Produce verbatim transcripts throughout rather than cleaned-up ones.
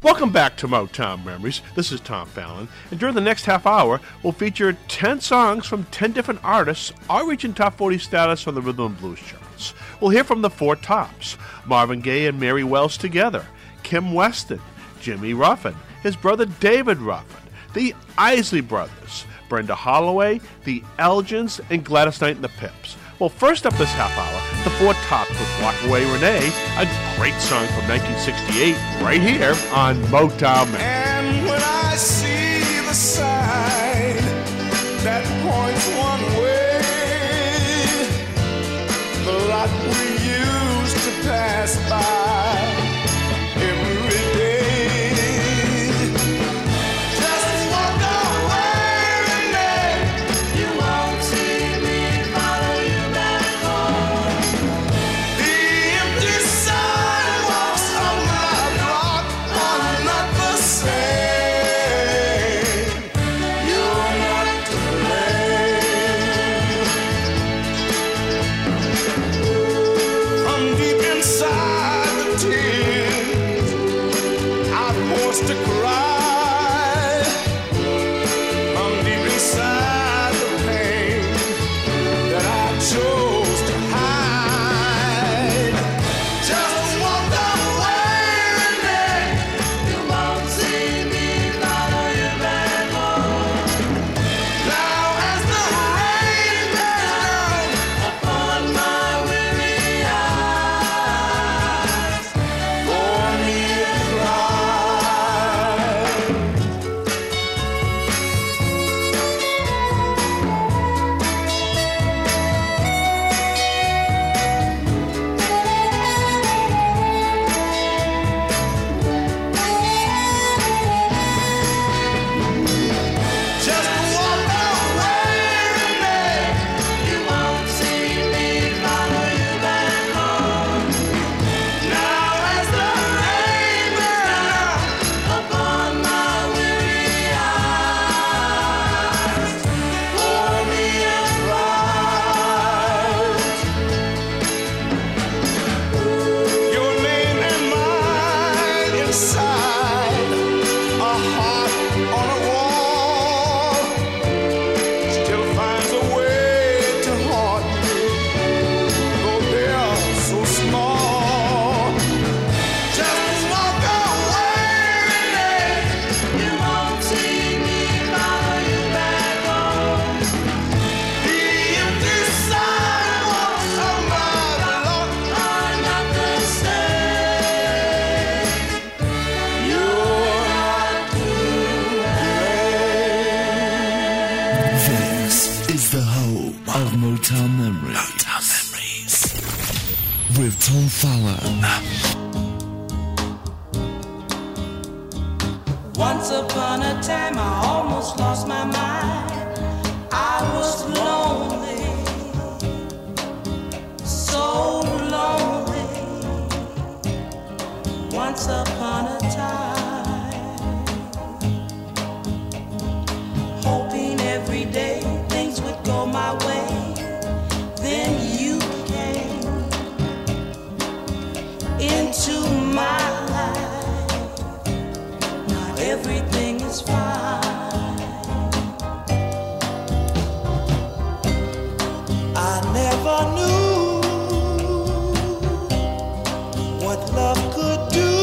Welcome back to Motown Memories. This is Tom Fallon, and during the next half hour, we'll feature ten songs from ten different artists, all reaching top forty status on the rhythm and blues charts. We'll hear from the Four Tops, Marvin Gaye and Mary Wells Together, Kim Weston, Jimmy Ruffin, his brother David Ruffin, the Isley Brothers, Brenda Holloway, the Elgins, and Gladys Knight and the Pips. Well, first up this half hour, the Four Tops with Walk Away Renee, a great song from nineteen sixty-eight, right here on Motown Memories. And when I see the sign that points one way, the lot we used to pass by every day. Motown Memories. Motown Memories. With Tom Fallon. Once upon a time I almost lost my mind. I was lonely, so lonely. Once upon a time, hoping every day things would go my way. Then you came into my life. Now everything is fine. I never knew what love could do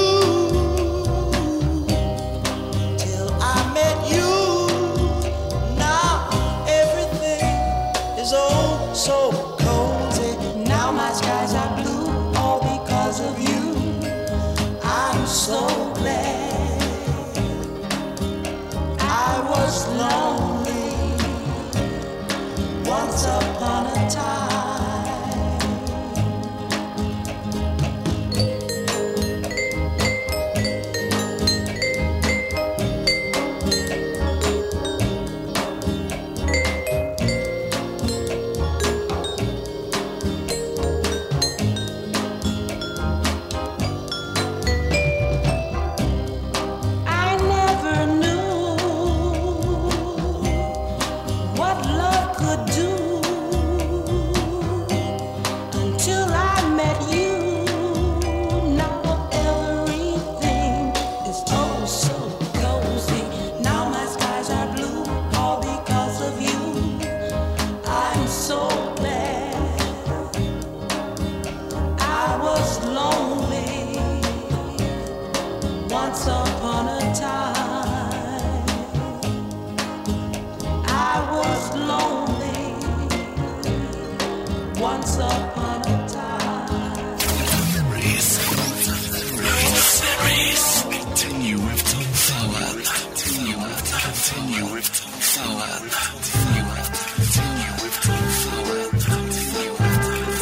till I met you. Now everything is oh so cozy. Now my skies are blue, all because of you. I'm so glad. Once upon a time, I was lonely. Once upon a time. Memories. Memories. Continue with Tom Fallon. Continue with Continue with Tom Fallon. Continue with Continue with Tom Fallon. Continue with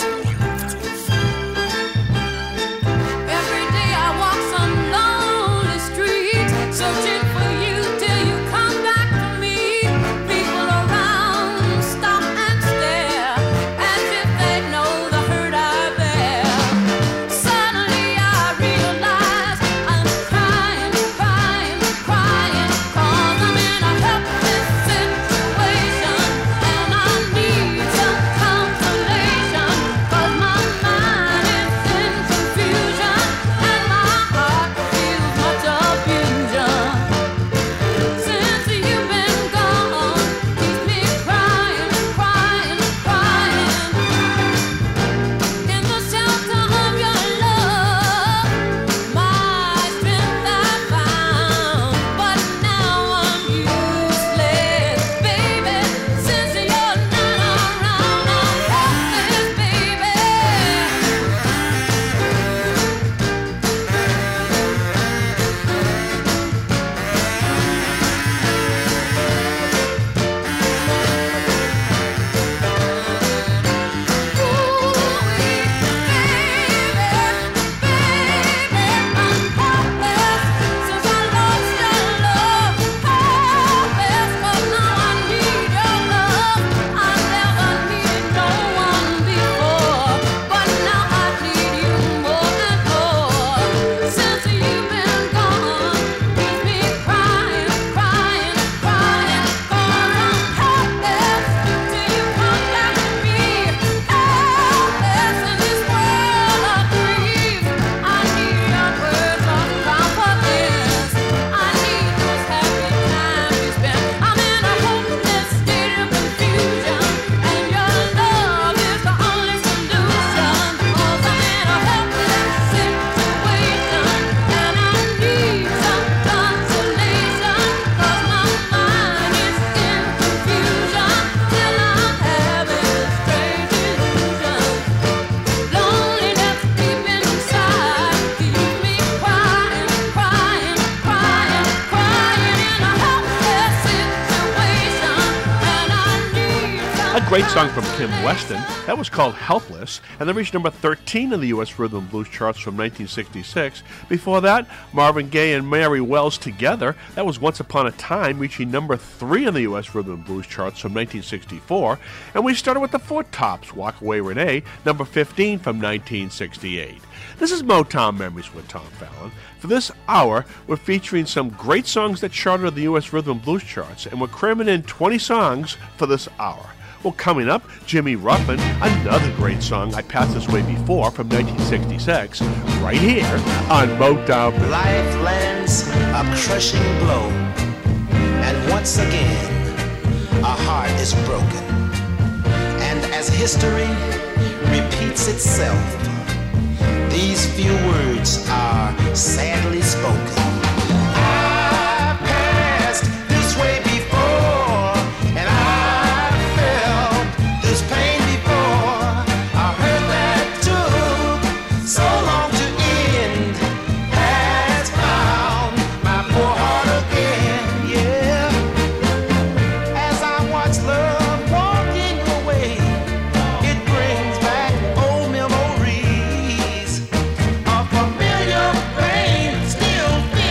Every day I walk some lonely street, searching for you till you come back to me. People around stop and stare, as if they know the hurt I bear. Suddenly I realize I'm crying, crying, crying, 'cause I'm in a helpless situation, and I need some consolation, 'cause my mind is in confusion, and my heart feels much confusion. Since you've been gone, keeps me crying, crying, crying. In the shelter of your love, my strength I found, but now I'm useless, baby. Since you're not around, I'm helpless, baby. A great song from Kim Weston. That was called Helpless, and they reached number thirteen in the U S Rhythm and Blues charts from nineteen sixty-six. Before that, Marvin Gaye and Mary Wells Together. That was Once Upon a Time, reaching number three in the U S Rhythm and Blues charts from nineteen sixty-four. And we started with the Four Tops, Walk Away Renee, number fifteen from nineteen sixty-eight. This is Motown Memories with Tom Fallon. For this hour, we're featuring some great songs that charted the U S Rhythm and Blues charts, and we're cramming in twenty songs for this hour. Well, coming up, Jimmy Ruffin, another great song I passed this way before from nineteen sixty-six, right here on Motown. Life lands a crushing blow, and once again, a heart is broken. And as history repeats itself, these few words are sadly spoken. I passed this way before, and I felt this pain before. A hurt that took so long to end has found my poor heart again, yeah. As I watch love walking away, it brings back old memories. A familiar pain still feels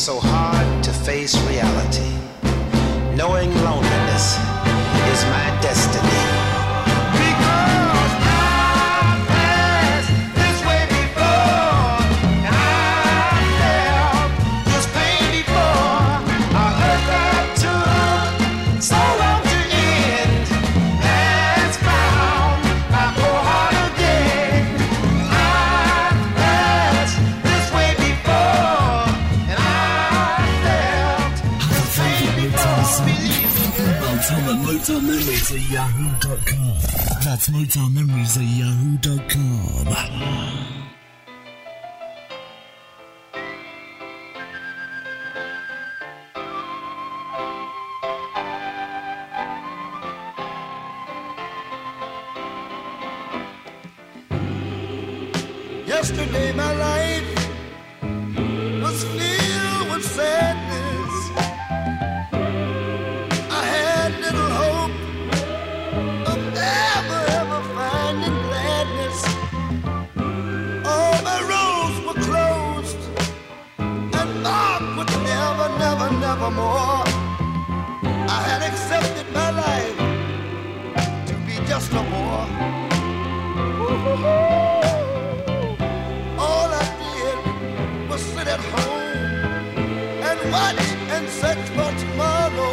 so hard to face reality. Knowing loneliness is my destiny. Because I've passed this way before, and I've felt this pain before. I heard that took so long to end, and it's found my poor heart again. I've passed this way before, and I've felt this pain before. Believe me. Motown at Motown Memories at yahoo dot com. That's Motown Memories at yahoo dot com. Yesterday my life was filled with sadness. I had little hope of ever, ever finding gladness. All my roads were closed and marked with never, never, never more. I had accepted my life to be just a bore. All I did was sit at home and watch and search for tomorrow.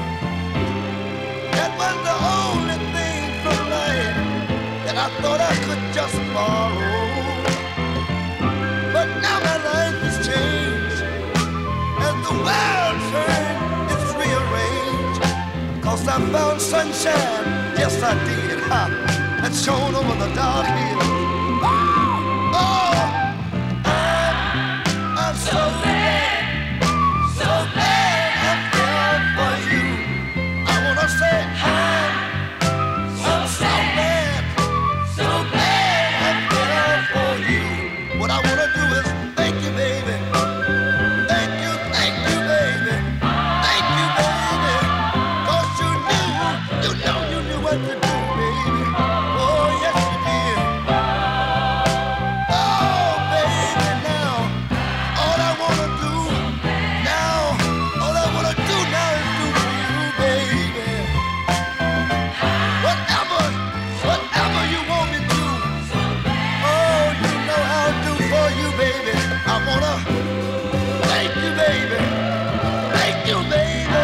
That was the only thing from life that I thought I could just borrow. But now my life has changed, and the world turned, it's rearranged. Cause I found sunshine, yes I did, ha, that shone over the dark hills. Oh, I'm, I'm so glad, so glad I fell for you. I wanna say I'm, I'm so glad, so glad I fell for you. What I wanna do is thank you, baby. Thank you, thank you, baby. Thank you, baby. Cause you knew, you know you knew what to do, baby. Oh, yes you did. Oh, baby, now, all I wanna do now, all I wanna do now is do for you, baby. Whatever, whatever you want me to, oh, you know I'll do for you, baby. I wanna thank you, baby. Thank you, baby.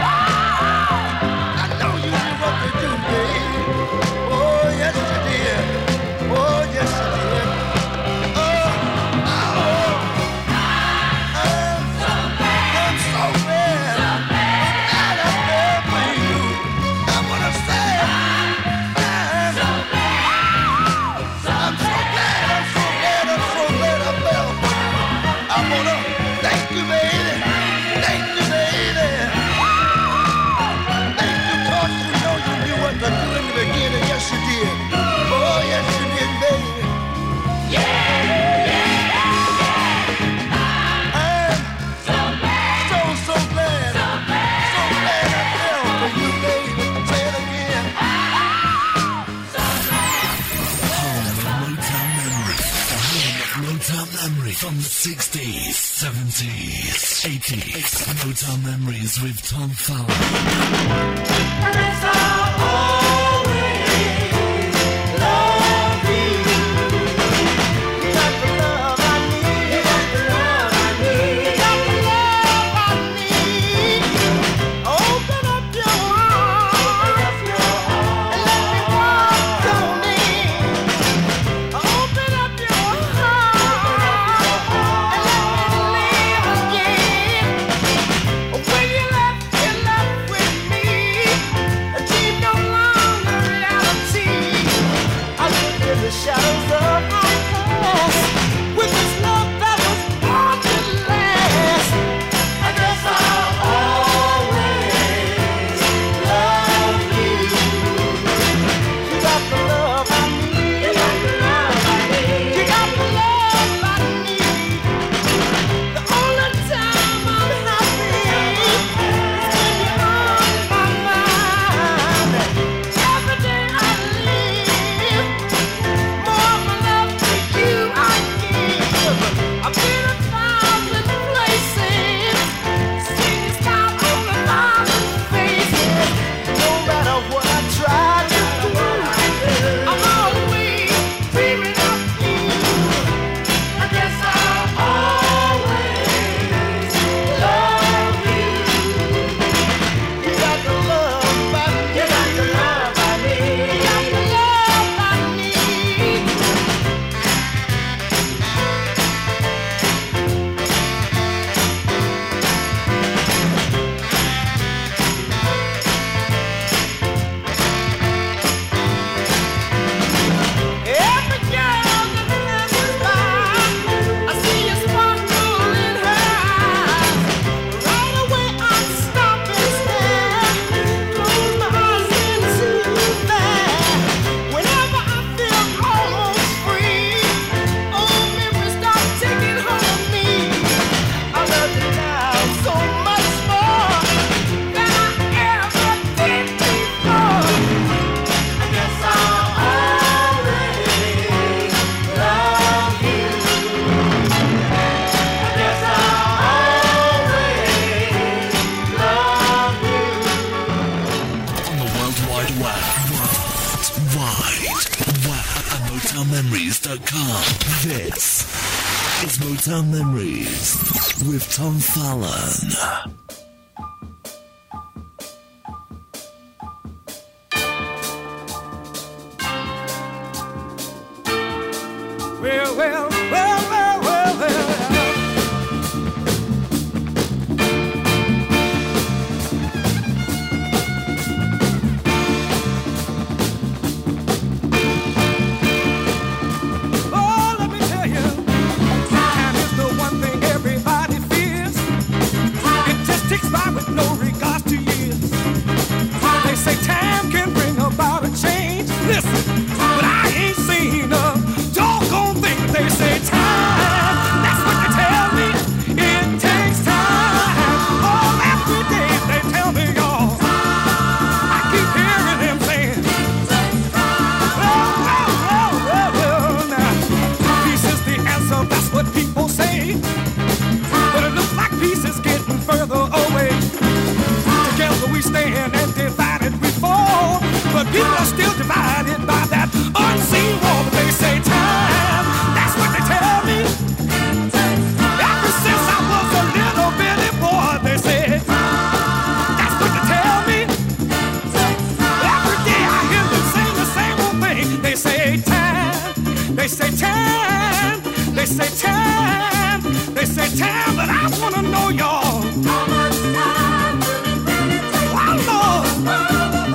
I know you knew what to do, baby. Oh, yes you did. Oh, yes you did. Oh, oh, I'm so glad. I'm so glad. I'm glad I fell for you. I wanna say I'm so glad. I'm so glad. I'm so glad. I'm so glad I fell for you. I wanna thank you, baby. Thank you, baby. Thank you, cause you know you knew what to do in the beginning. Yes, you did. Oh, yes, you did, baby. I'm so glad, so, so glad, so glad I fell for you, baby. Say it again. Home of Motown Memory. The home of Motown Memory from the sixties, seventies, eighties. Motown Memories with Tom Fowler. When you left, you left with me. Keep no lie. Motown. This is Motown Memories with Tom Fallon. Well, well, well, well, well, well. Oh, let me tell you, time is the one thing everybody fears. It just ticks by with no regards to years. They say time can bring about a change. Listen, but I ain't seen a doggone thing. They say time, that's what they tell me. It takes time. Oh, every day they tell me, y'all. I keep hearing them saying, oh, oh, oh, oh, oh. Now, peace is the answer, that's what people say. But it looks like peace is getting further away. Together we stand and divided we fall. But people are still divided by that unseen wall. But they say time, that's what they tell me. Ever since I was a little bitty boy, they say that's what they tell me. Every day I hear them sing the same old thing. They say time, they say time, they say time, they say time. But I wanna know, y'all, how much time will it really take? Oh, Lord.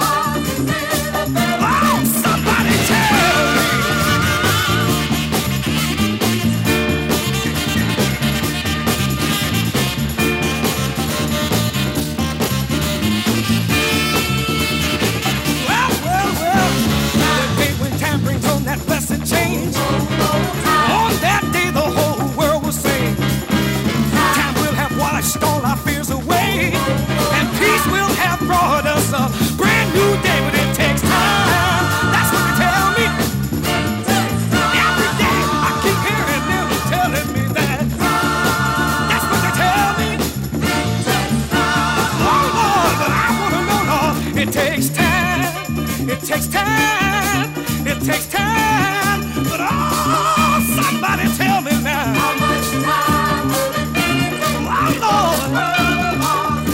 Change. On that day the whole world will sing. Time will have washed all our fears away, and peace will have brought us a brand new day. But it takes time, that's what they tell me. Every day I keep hearing them telling me that. That's what they tell me. Oh Lord, but I wanna know, Lord, it takes time, it takes time, it takes time. But oh, somebody tell me now, how much time will it really take? Oh, Lord. Oh,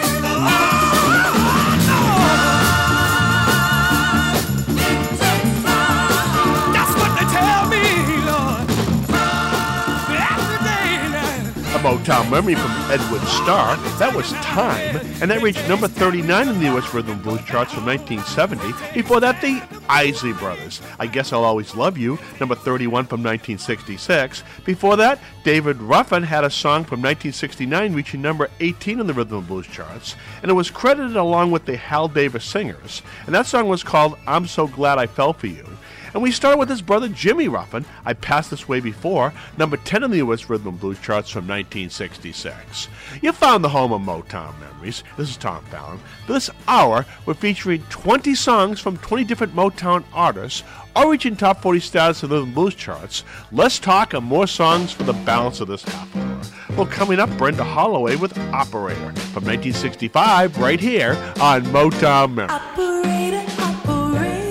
Lord. It takes time. That's what they tell me, Lord. Every day now. A Motown memory from Edwin Starr. That was Time, and that reached number thirty-nine in the U S Rhythm and Blues charts from nineteen seventy. Before that, the Isley Brothers, I Guess I'll Always Love You, number thirty-one from nineteen sixty-six. Before that, David Ruffin had a song from nineteen sixty-nine reaching number eighteen in the Rhythm and Blues charts, and it was credited along with the Hal Davis Singers, and that song was called I'm So Glad I Fell For You. And we started with his brother Jimmy Ruffin, I Passed This Way Before, number ten in the U S Rhythm and Blues charts from nineteen sixty-six. You found the home of Motown Memories. This is Tom Fallon. For this hour, we're featuring twenty songs from twenty different Motown artists, all reaching top forty status in the Rhythm and Blues charts. Let's talk and more songs for the balance of this half hour. Well, coming up, Brenda Holloway with Operator from nineteen sixty-five, right here on Motown Memories. Operator, operator,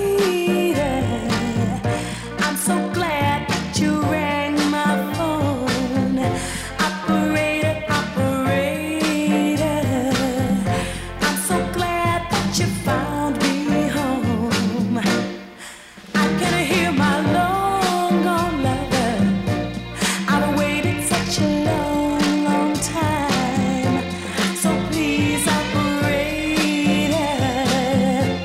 I'm so glad that you rang my phone. Operator, operator, I'm so glad that you found me home. I can hear my long gone lover. I've waited such a long, long time. So please, operator,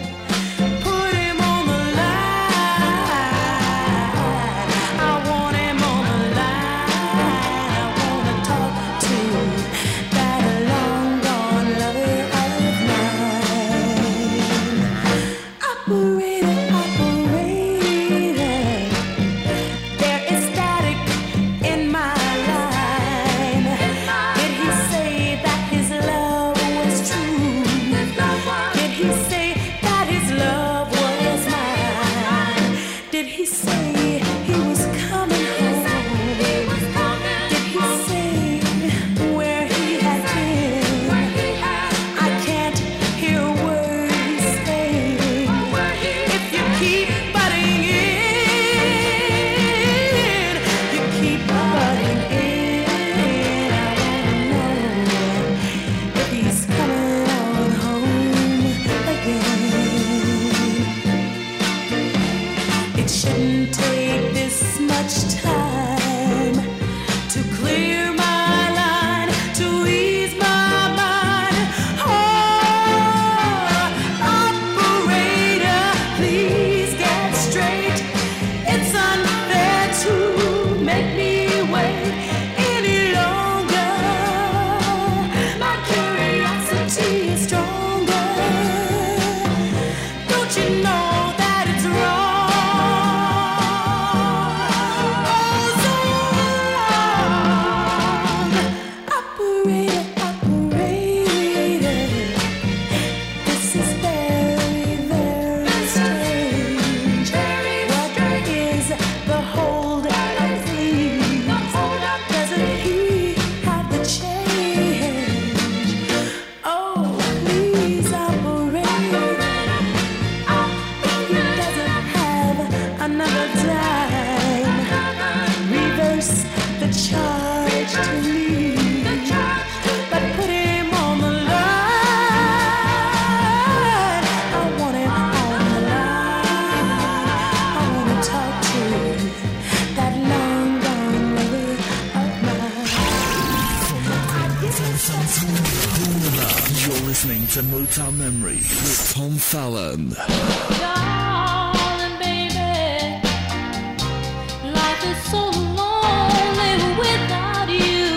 You're listening to Motown Memories with Tom Fallon. Darling, baby, life is so lonely without you.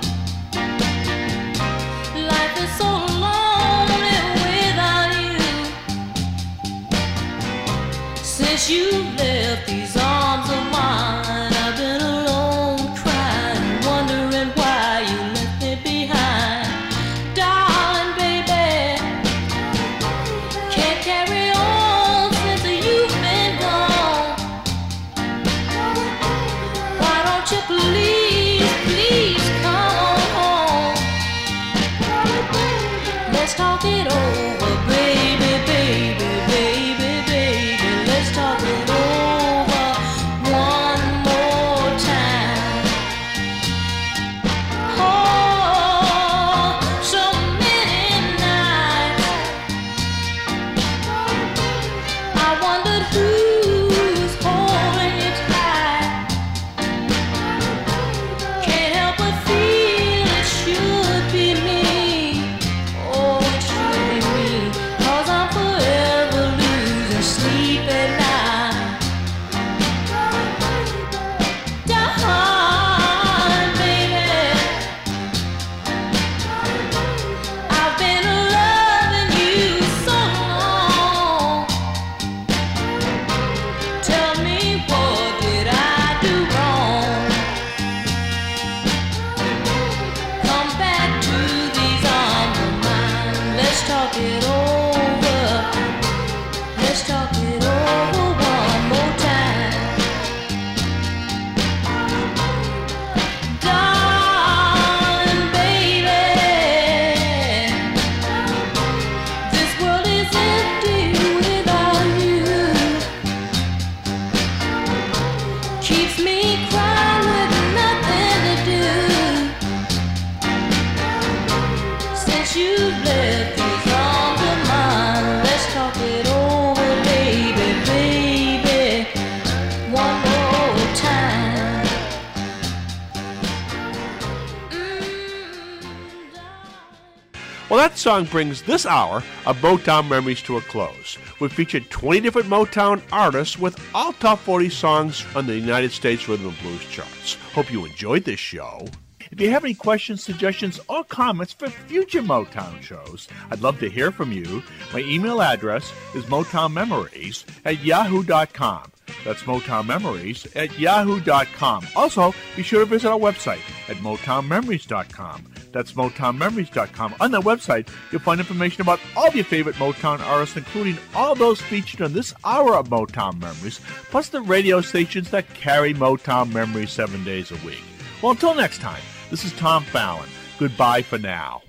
Life is so lonely without you. Since you left these arms of mine, I've been alone, crying, wondering why you left me behind. Darling, baby, can't carry on since you've been gone. Why don't you please, please come on home? Let's talk it over, baby, baby, baby, baby. Let's talk it over one more time. Oh, so many nights I wondered who's holding you tight. Can't help but feel it should be me. Oh, it should be me. 'Cause I'm forever losing sleep at night. Darling, baby, I've been loving you so long. Tell me, what did I do wrong? Come back to these arms of mine. Let's talk it over. Let's talk it over one more time. Darling, baby, this world is empty without you. Keeps me crying with nothing to do. Since you left these arms of mine, let's talk it over, baby, baby, one more time. Well, that song brings this hour of Motown Memories to a close. We've featured twenty different Motown artists with all top forty songs on the United States Rhythm and Blues charts. Hope you enjoyed this show. If you have any questions, suggestions, or comments for future Motown shows, I'd love to hear from you. My email address is motownmemories at yahoo dot com. That's motownmemories at yahoo dot com. Also, be sure to visit our website at motown memories dot com. That's motown memories dot com. On that website, you'll find information about all of your favorite Motown artists, including all those featured on this hour of Motown Memories, plus the radio stations that carry Motown Memories seven days a week. Well, until next time, this is Tom Fallon. Goodbye for now.